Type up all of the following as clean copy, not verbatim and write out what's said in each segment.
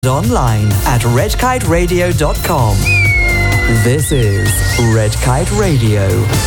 Online at redkiteradio.com. This is Red Kite Radio.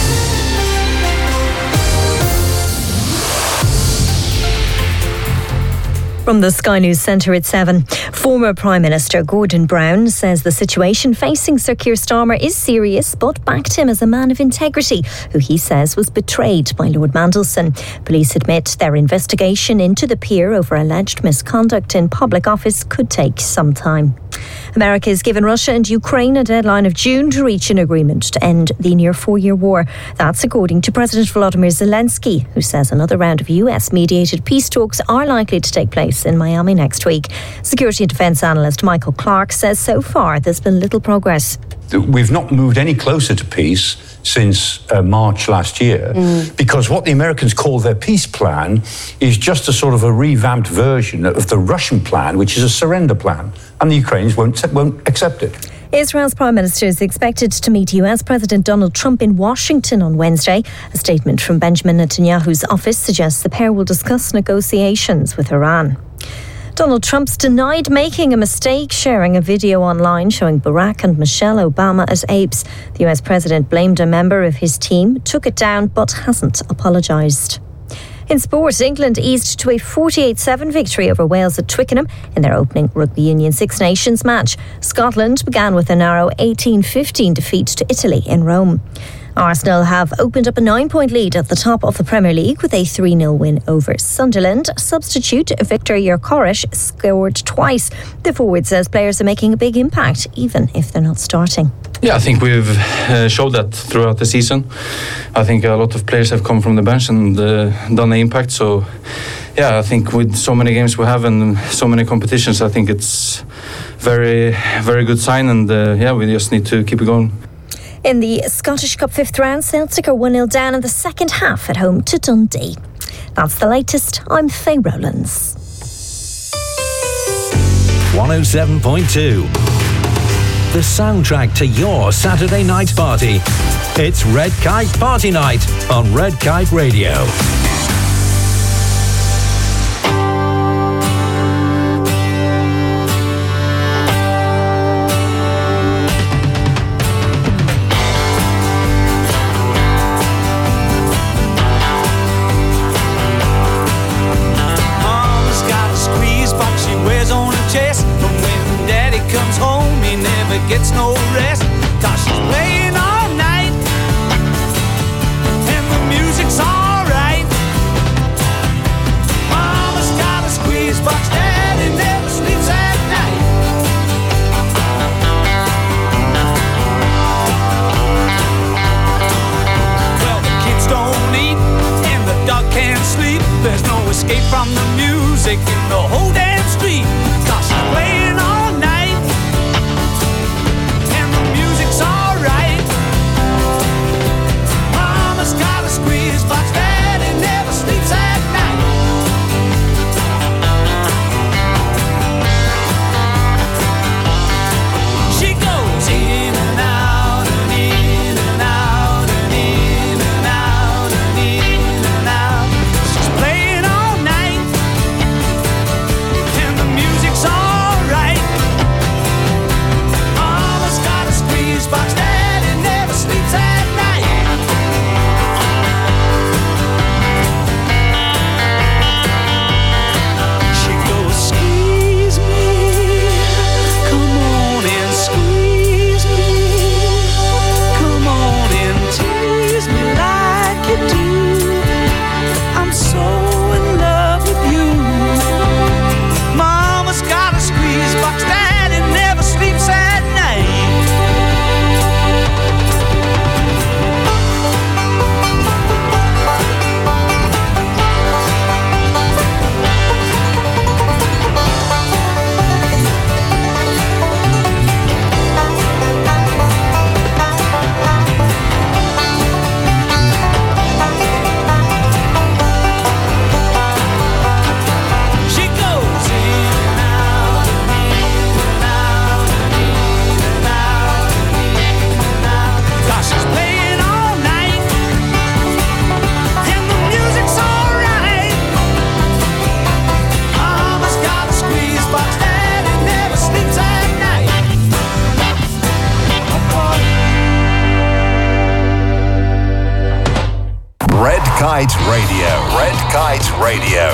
From the Sky News Centre at 7, former Prime Minister Gordon Brown says the situation facing Sir Keir Starmer is serious, but backed him as a man of integrity, who he says was betrayed by Lord Mandelson. Police admit their investigation into the peer over alleged misconduct in public office could take some time. America has given Russia and Ukraine a deadline of June to reach an agreement to end the near 4-year war. That's according to President Volodymyr Zelensky, who says another round of US-mediated peace talks are likely to take place in Miami next week. Security and defence analyst Michael Clark says so far there's been little progress. We've not moved any closer to peace since March last year, because what the Americans call their peace plan is just a sort of a revamped version of the Russian plan, which is a surrender plan, and the Ukrainians won't accept it. Israel's Prime Minister is expected to meet US President Donald Trump in Washington on Wednesday. A statement from Benjamin Netanyahu's office suggests the pair will discuss negotiations with Iran. Donald Trump's denied making a mistake, sharing a video online showing Barack and Michelle Obama at Apes. The US president blamed a member of his team, took it down, but hasn't apologised. In sport, England eased to a 48-7 victory over Wales at Twickenham in their opening Rugby Union Six Nations match. Scotland began with a narrow 18-15 defeat to Italy in Rome. Arsenal have opened up a 9-point lead at the top of the Premier League with a 3-0 win over Sunderland. Substitute Victor Gyökeres scored twice. The forward says players are making a big impact, even if they're not starting. Yeah, I think we've showed that throughout the season. I think a lot of players have come from the bench and done the impact. So, yeah, I think with so many games we have and so many competitions, I think it's very, very good sign. And, we just need to keep it going. In the Scottish Cup 5th round, Celtic are 1-0 down in the second half at home to Dundee. That's the latest. I'm Faye Rowlands. 107.2. The soundtrack to your Saturday night party. It's Red Kite Party Night on Red Kite Radio. Gets no rest, 'cause she's playing all night, and the music's alright. Mama's got a squeeze box, daddy never sleeps at night. Well, the kids don't eat, and the dog can't sleep. There's no escape from the music in the whole damn street, 'cause she's playing all night. Kite Radio. Red Kite Radio.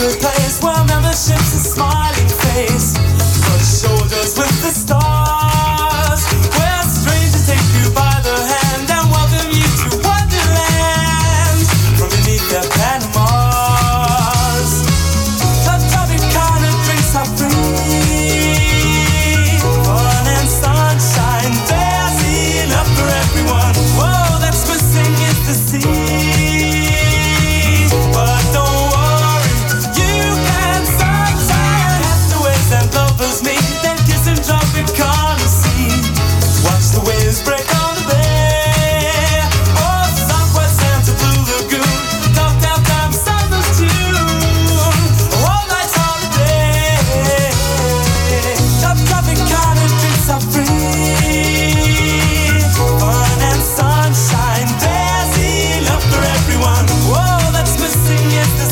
secret place where membership's a smiling face. Brush shoulders with the stars, where strangers take you by the hand and welcome you to Wonderland from beneath their Panamas. The Tropicana drinks are free, fun and sunshine, there's enough for everyone. Whoa, that's missing is the sea. But don't worry, you can sunshine. Castaways and lovers meet, then kiss and Tropicana sea. Watch the waves break on the bay. Oh, Southwest Santa Blue Lagoon, talk downtown Southern's tune. All night's holiday. Tropicana drinks are free, fun and sunshine, there's enough for everyone. Whoa, that's missing is the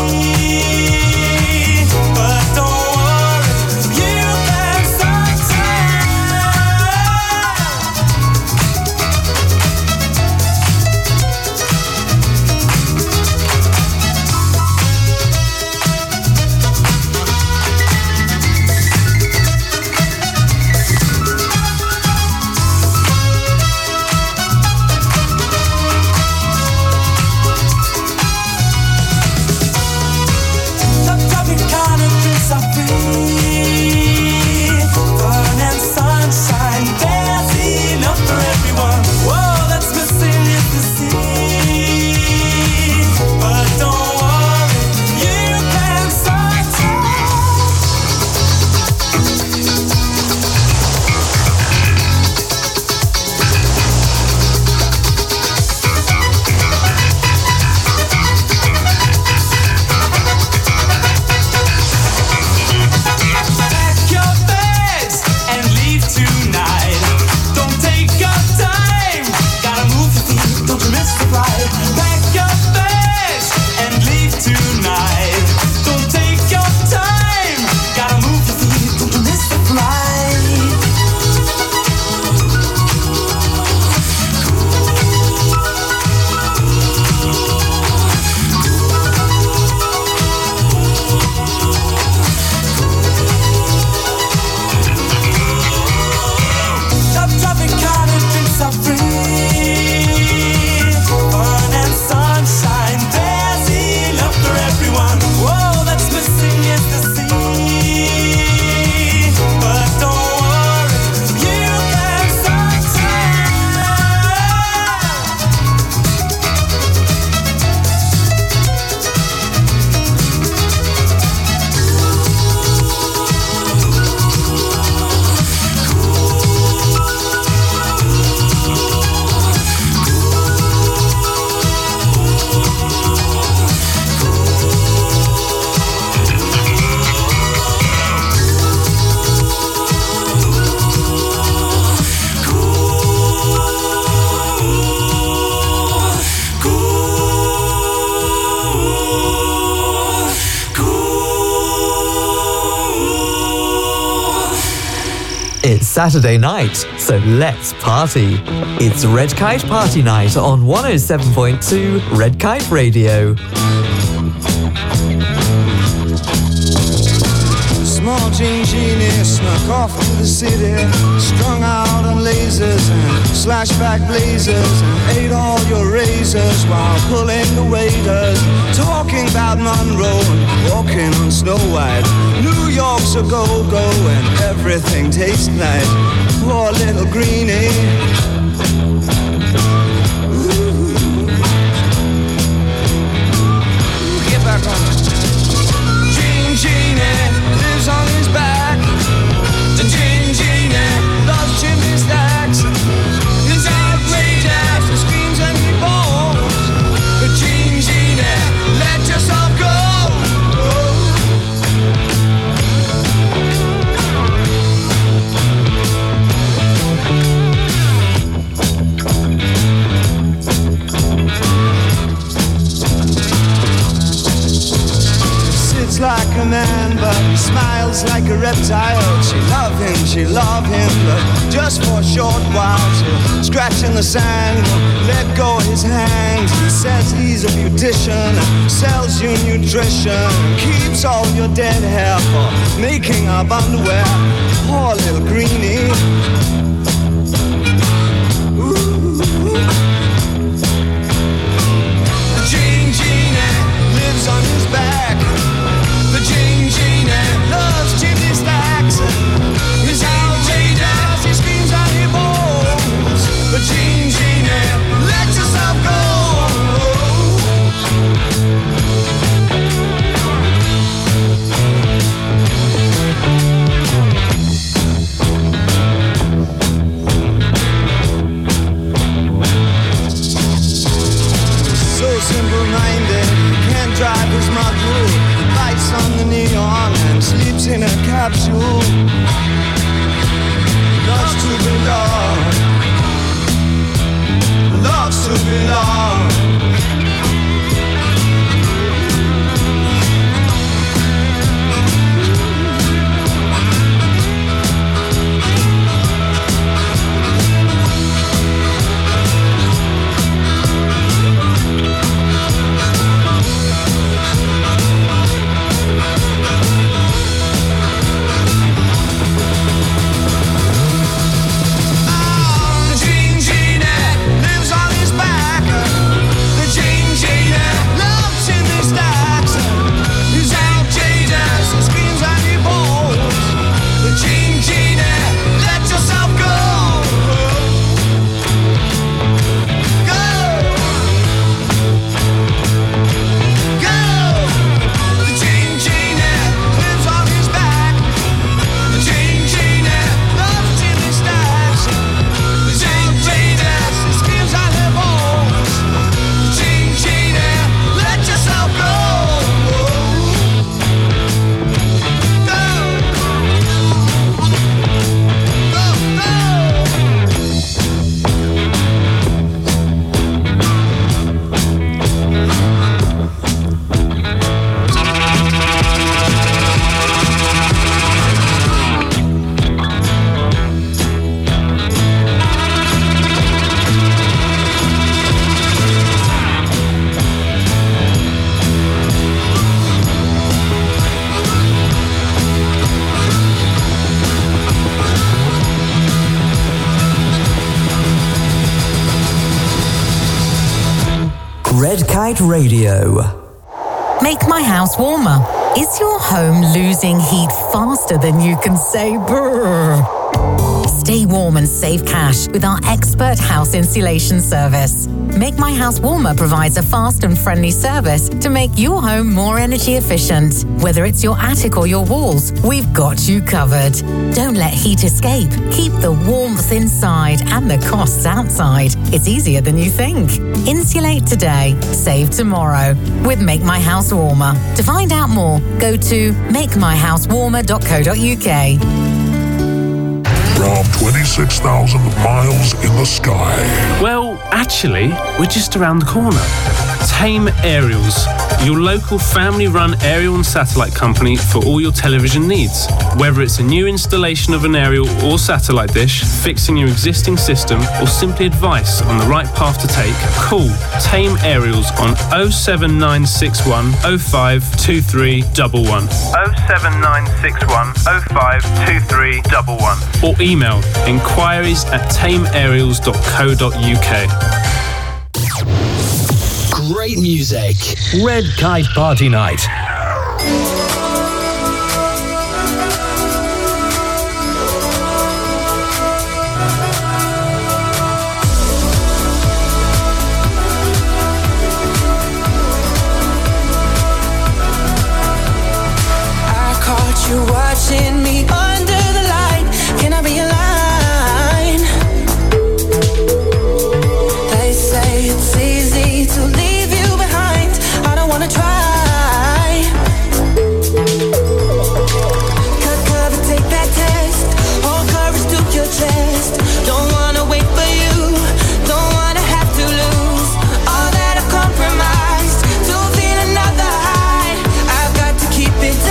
sea. But don't worry, you can sunshine. Tropicana drinks are free, fun and sunshine, there's enough for everyone. Whoa, that's missing is the sea. But don't worry, you can sunshine. Pack your bags and leave tonight. Don't take your time, gotta move your feet, don't you miss the flight. Pack your bags and leave tonight. Don't take your time, gotta move your feet, don't you miss the flight. Tropicana drinks are free, fun and sunshine, there's enough for everyone. Whoa, that's missing is the sea. But don't worry, you can sunshine. It's Saturday night, so let's party. It's Red Kite Party Night on 107.2 Red Kite Radio. Small jean genie snuck off to the city, strung out on lasers and slashback blazers, and ate all your razors while pulling the waiters, talking about Monroe and walking on Snow White. New York's a go-go and everything tastes nice. Poor little greenie. Get back on it. Jean Genie lives on his back. The Jean Genie loves chimney stacks. His outrageous, he screams and he balls. The Jean Genie, let yourself go. like a man, but he smiles like a reptile. She loved him, but just for a short while. She'll scratch in the sand, let go of his hand. He says he's a beautician, sells you nutrition, keeps all your dead hair for making up underwear. Poor little greenie. The Gene Genie lives on his back. The Gene Genie loves chimney stacks. He's outrageous, he screams and he bowls. The Gene Genie, let yourself go. Simple-minded, can't drive his model, bites on the neon and sleeps in a capsule. Loves to belong, loves to belong. Red Kite Radio. Make my house warmer. Is your home losing heat faster than you can say brrr? Stay warm and save cash with our expert house insulation service. Make My House Warmer provides a fast and friendly service to make your home more energy efficient. Whether it's your attic or your walls, we've got you covered. Don't let heat escape. Keep the warmth inside and the costs outside. It's easier than you think. Insulate today, save tomorrow with Make My House Warmer. To find out more, go to makemyhousewarmer.co.uk. From 26,000 miles in the sky. Well, actually, we're just around the corner. Tame Aerials, your local family-run aerial and satellite company for all your television needs. Whether it's a new installation of an aerial or satellite dish, fixing your existing system, or simply advice on the right path to take, call Tame Aerials on 07961 052311. 07961 052311. Or email inquiries@tameaerials.co.uk. Great music. Red Kite Party Night. I caught you watching me under the light. Can I be a line? They say it's easy to leave you behind. I don't wanna try. Cut cover, take that test. Hold courage to your chest. Don't wanna wait for you. Don't wanna have to lose all that I've compromised to feel another high. I've got to keep it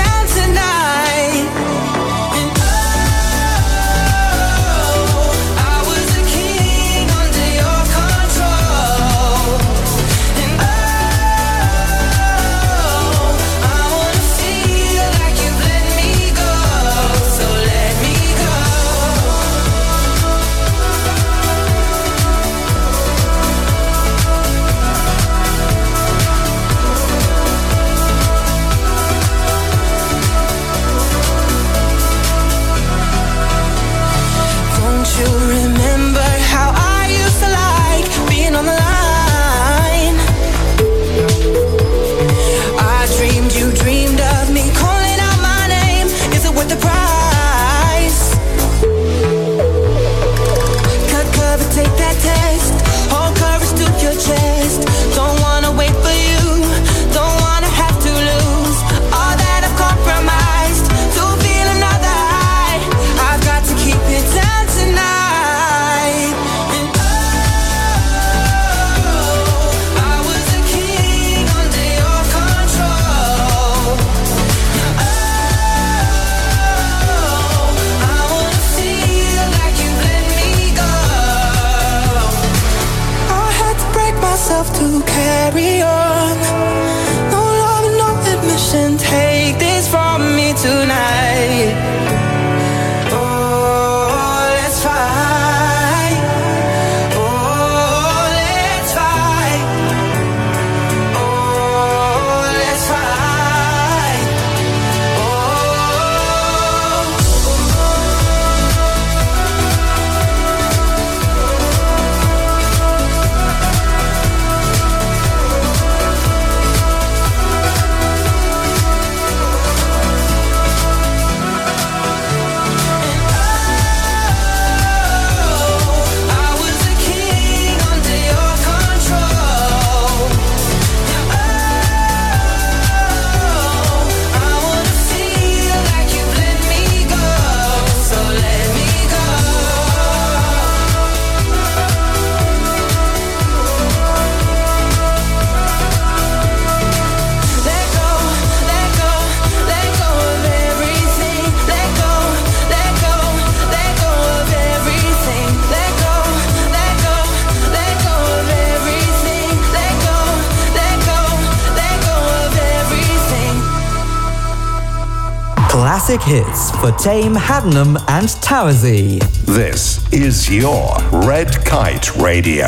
Classic hits for Tame, Haddenham and Towersey. This is your Red Kite Radio.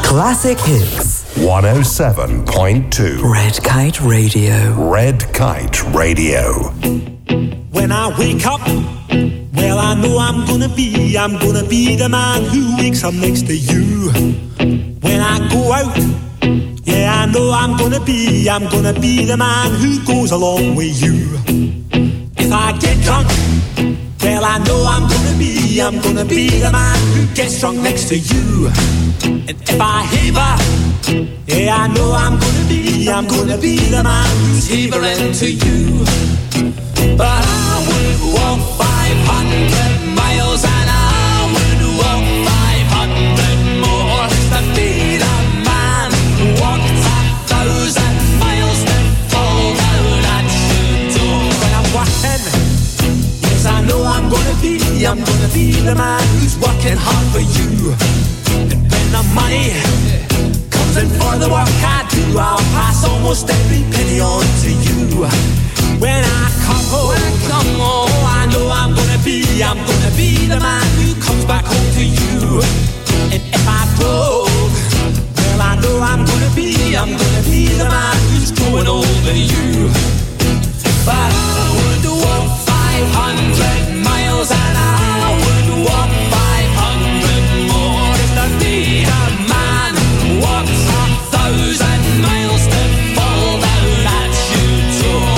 Classic hits. 107.2. Red Kite Radio. Red Kite Radio. When I wake up, well, I know I'm gonna be the man who wakes up next to you. When I go out, yeah, I know I'm gonna be the man who goes along with you. If I get drunk, well, I know I'm gonna be the man who gets drunk next to you. And if I heaver, yeah, I know I'm gonna be the man who's heavering to you. But I would walk 500 miles and I would walk 500 more to be the man who walked 1,000 miles to fall down at your door. When I'm walking, yes, I know I'm gonna be the man who's working hard for you. And when the money comes in for the work I do, I'll pass almost every penny on to you. When I come home, I know I'm gonna be the man who comes back home to you. And if I broke, well, I know I'm gonna be the man who's growing older you. But I would walk 500 miles and I would walk 500 more just to be the man who walks 1,000 miles to fall down at your door.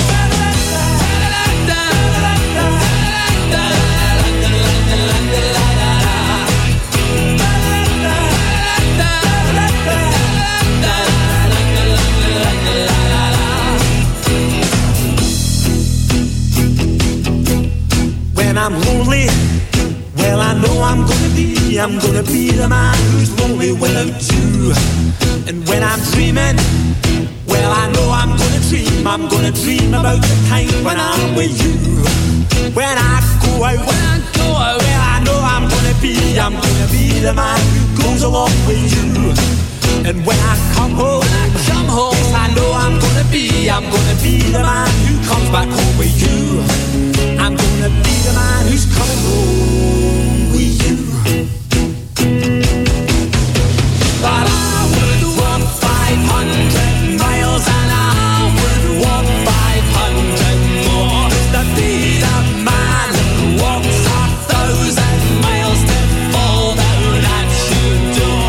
When I'm lonely, well, I know I'm gonna be the man who's lonely without you. And when I'm dreaming, well, I know I'm gonna dream about the time when I'm with you. When I go out, well, I know I'm gonna be the man who goes along with you. And when I come home, yes, I know I'm gonna be the man who comes back home with you. I'm gonna be the man who's coming home with you. But I would walk 500 miles and I would walk 500 more to be the man who walks 1,000 miles to fall down at your door.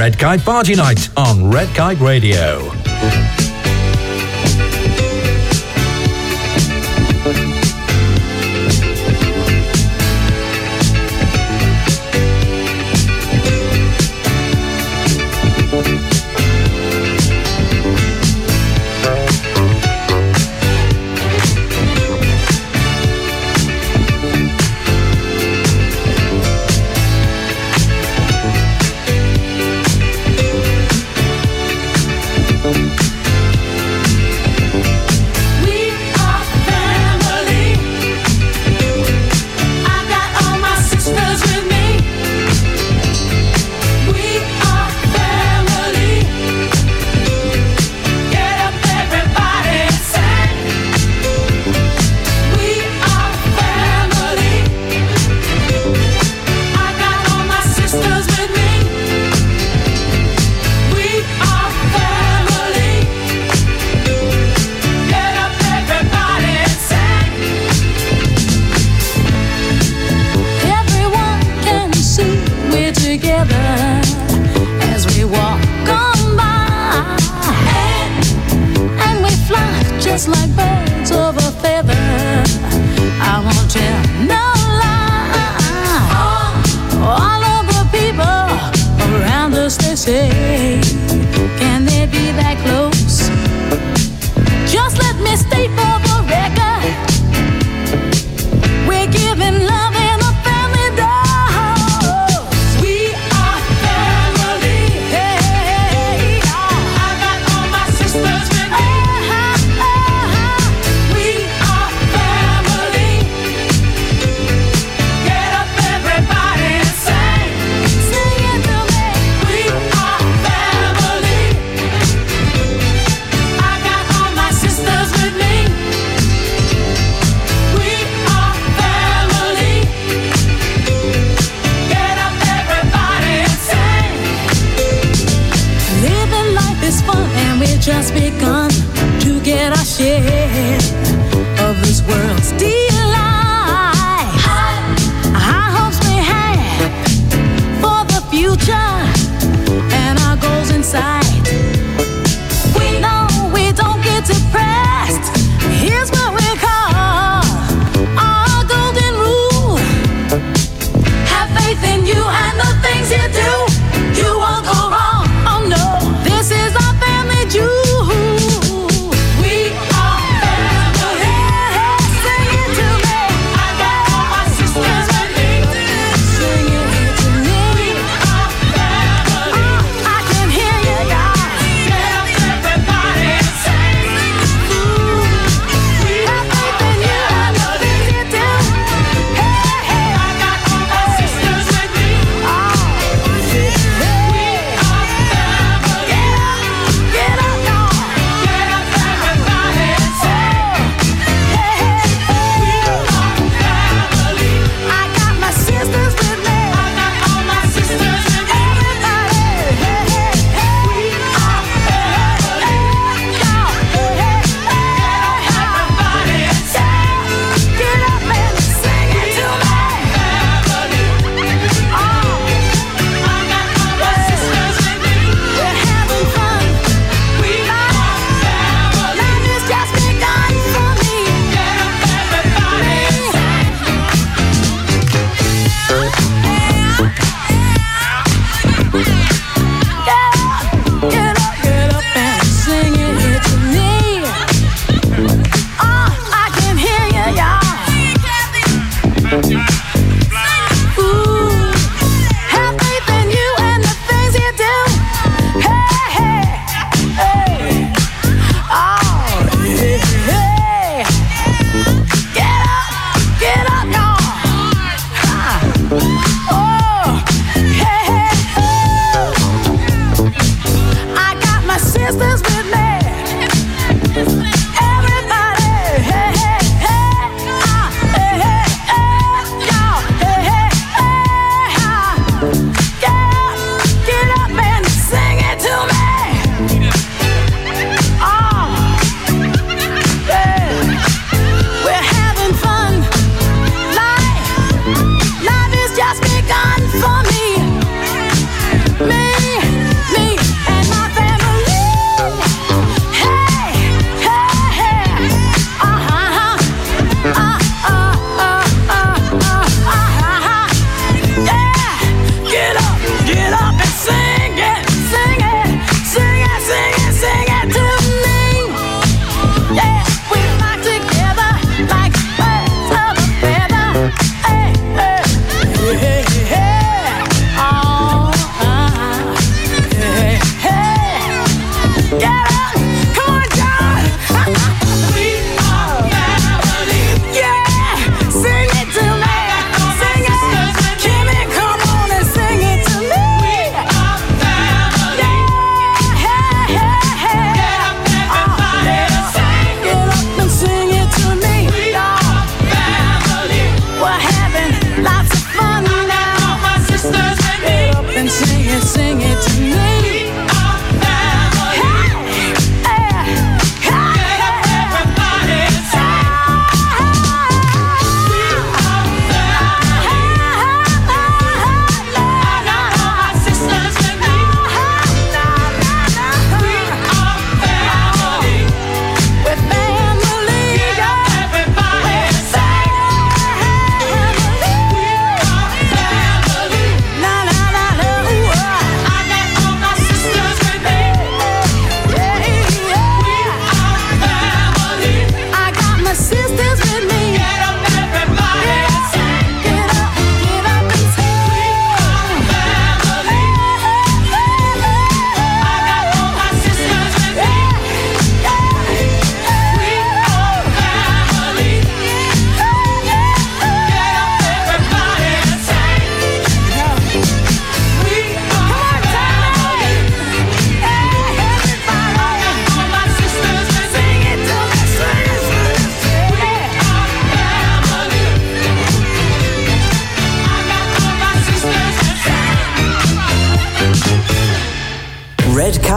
Red Kite Party Night on Red Kite Radio.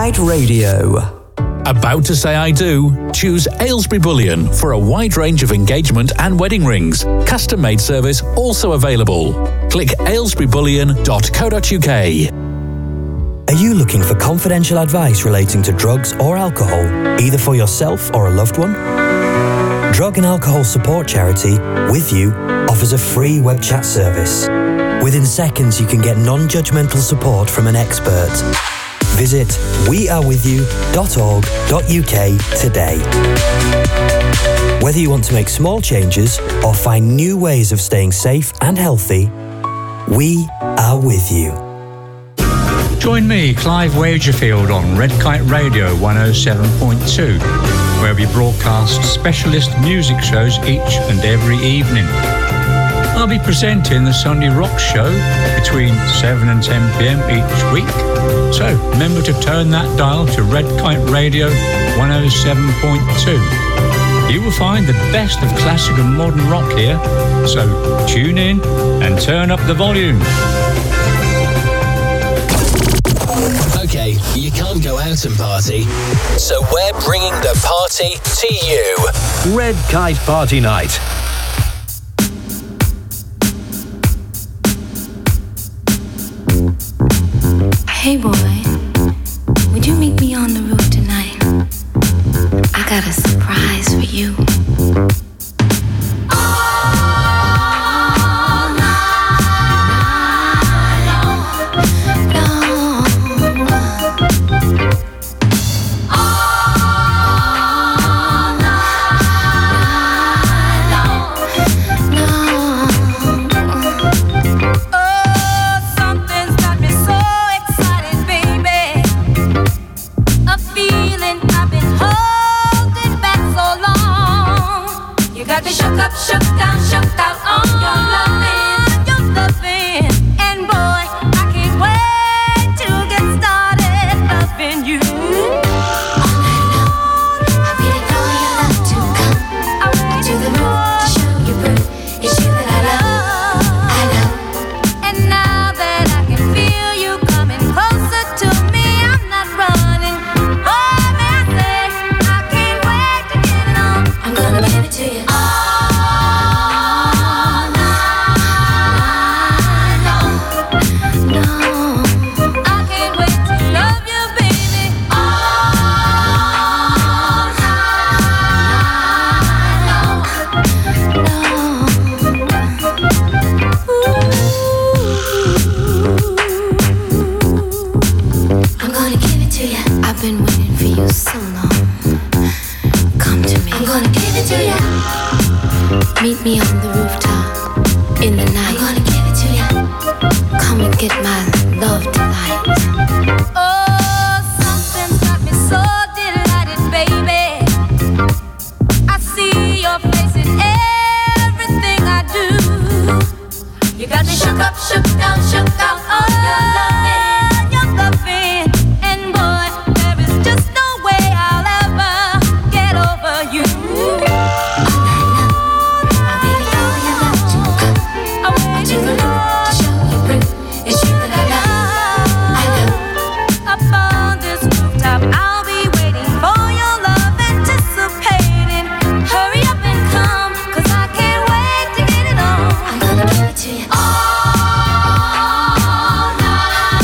Kite Radio. About to say I do? Choose Aylesbury Bullion for a wide range of engagement and wedding rings. Custom-made service also available. Click aylesburybullion.co.uk. Are you looking for confidential advice relating to drugs or alcohol, either for yourself or a loved one? Drug and Alcohol Support Charity, With You, offers a free web chat service. Within seconds, you can get non-judgmental support from an expert. Visit wearewithyou.org.uk today. Whether you want to make small changes or find new ways of staying safe and healthy, we are with you. Join me, Clive Wagerfield, on Red Kite Radio 107.2, where we broadcast specialist music shows each and every evening. I'll be presenting the Sunday Rock Show between 7 and 10 p.m. each week. So remember to turn that dial to Red Kite Radio 107.2. You will find the best of classic and modern rock here. So tune in and turn up the volume. Okay, you can't go out and party, so we're bringing the party to you. Red Kite Party Night. Hey boy, would you meet me on the roof tonight? I got a surprise for you. Shook out on your loving, and boy, I can't wait to get started loving you. All night long, I'm waiting for your love to come to the roof to show you proof. It's you that I love. And now that I can feel you coming closer to me, I'm not running. Oh, may I say, I can't wait to get it on. I'm gonna give it to you. Meet me on the rooftop in the night. I'm gonna give it to you. Come and get my love tonight. Oh, something's got me so delighted, baby. I see your face in everything I do. You got me shook up, shook down, shook out on your loving, and boy, there is just no way I'll ever get over you. To you.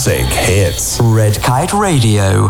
classic hits. Red Kite Radio.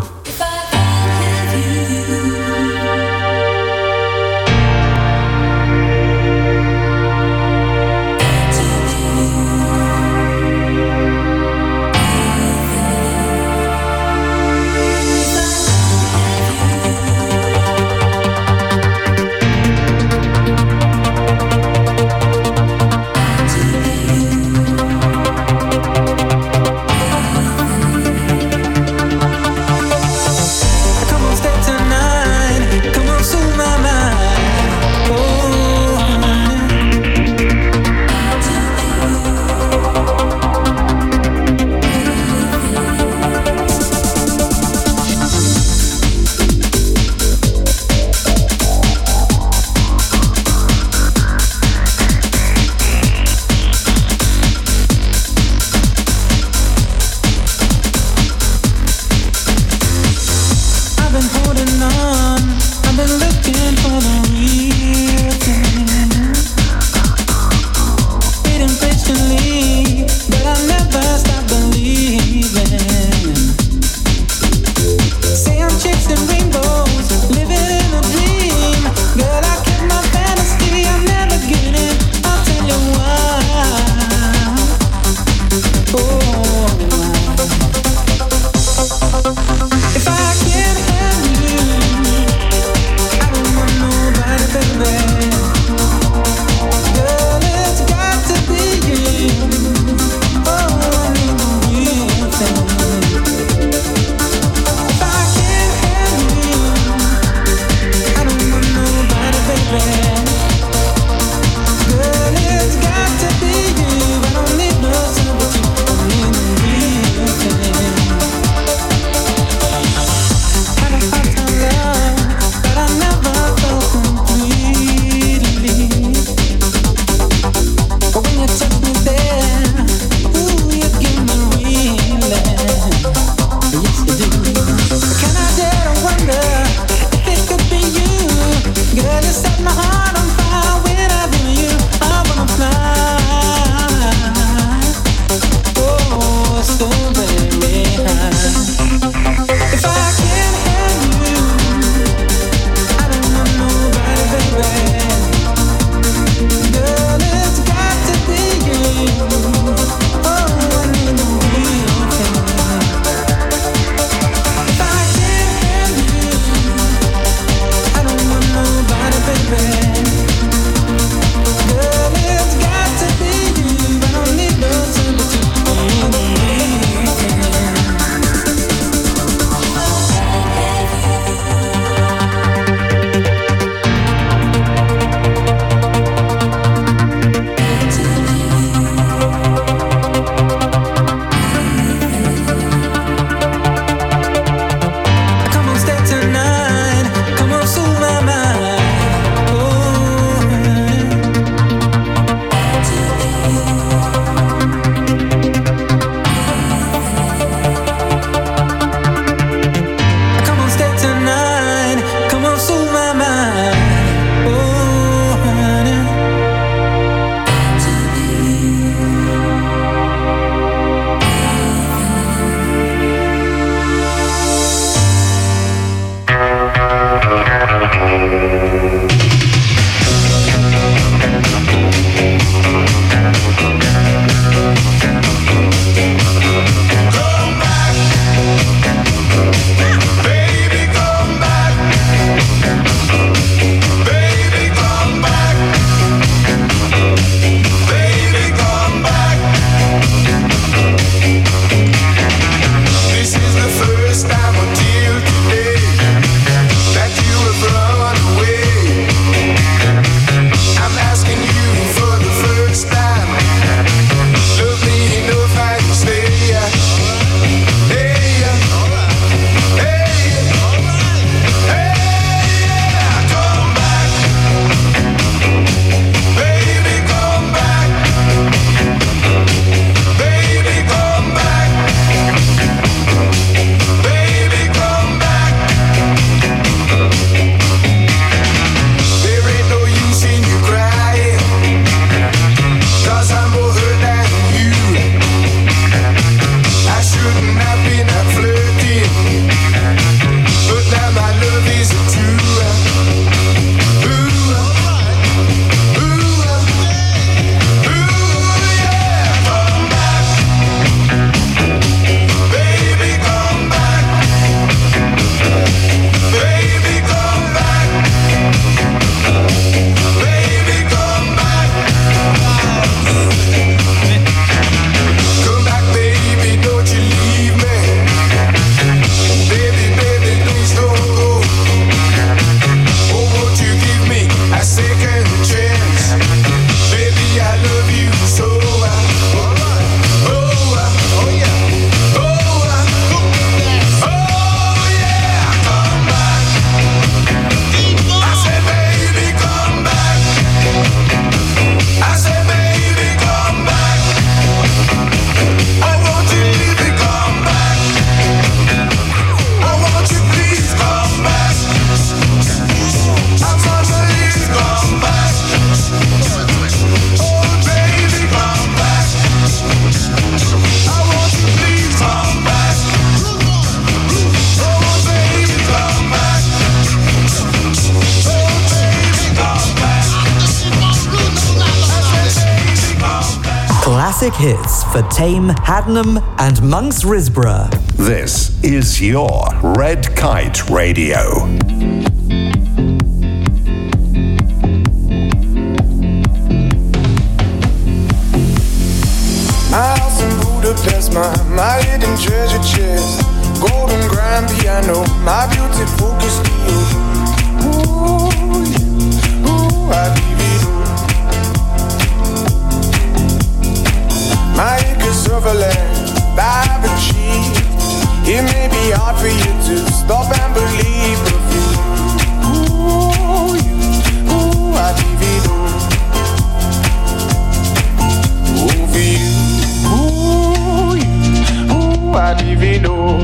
classic hits for Tame, Haddenham and Monks Risborough. This is your Red Kite Radio. My house in Budapest, my hidden treasure chest, golden grand piano, my beauty focus steel. Ooh, I give it all. My acres of land, I've achieved. It may be hard for you to stop and believe, but for you, ooh, I give it all. Ooh, for you. I leave it all.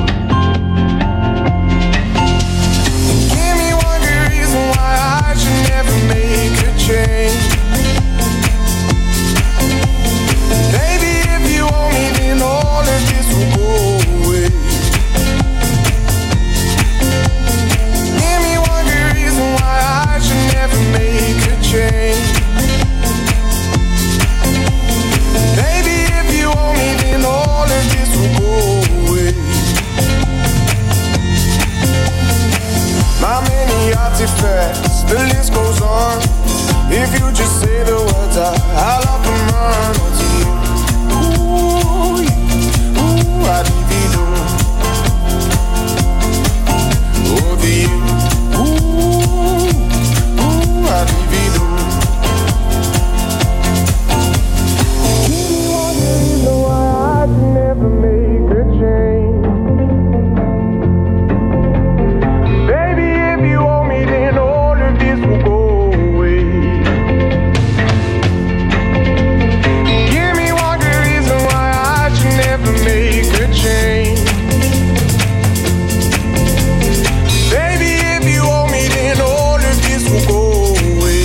Give me one good reason why I should never make a change. Baby, if you want me, then all of this will go away. Give me one good reason why I should never make a change. Baby, if you want me, then all of this will go away. My many artifacts, the list goes on. If you just say the words, I'll up and run to you. Ooh, I leave it all. Over you. Ooh, I leave it all. Give me one reason why I can never make a change. Baby, if you want me, then all of this will go away. Give me one good reason why I should never make a change. Baby, if you want me, then all of this will go away.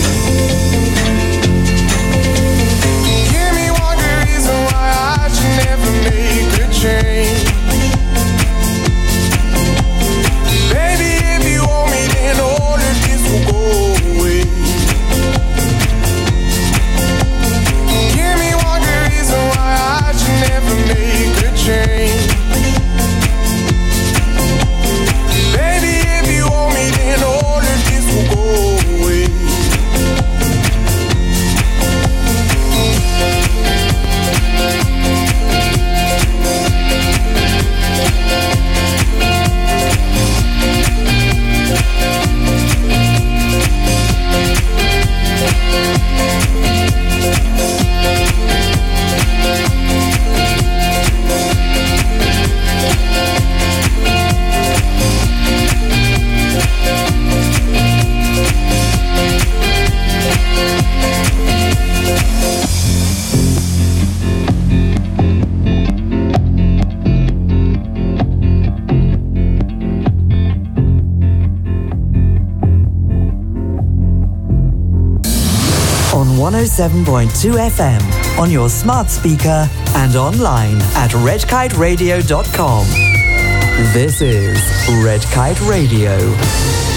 Give me one good reason why I should never make a change. Baby, if you want me, then all of this will go away. Give me one good reason why I should never make a change. Baby, if you want me, then all of this will go away. On 107.2 FM, on your smart speaker and online at redkiteradio.com. This is Red Kite Radio.